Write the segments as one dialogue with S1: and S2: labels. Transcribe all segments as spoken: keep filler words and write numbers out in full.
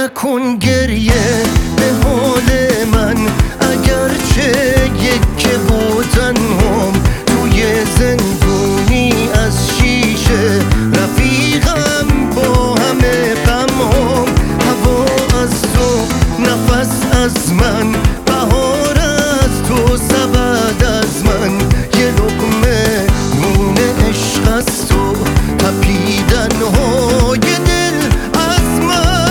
S1: نکن گریه به حال من، اگرچه یک بودن هم توی زندونی از شیشه، رفیقم با همه غم هم، هوا از تو، نفس از من، بهار از تو، سبد از من، یه لقمه نون عشق از تو، تپیدن های دل از من.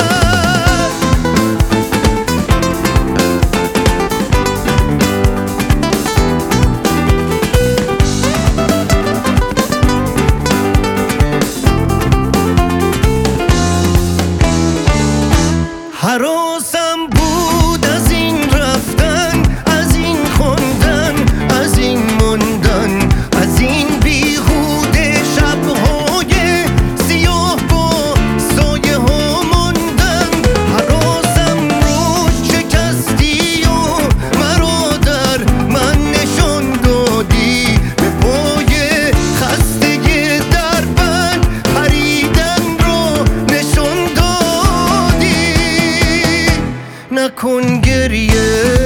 S1: هراسم بود از این رفتن، از این خوندن، از این موندن، از این بیهوده شبهای سیاه با سایه ها موندن. هراسم روش شکستی و مرا در من نشان دادی، به پای خستگی در بند پریدن را نشان دادی. نکن گریه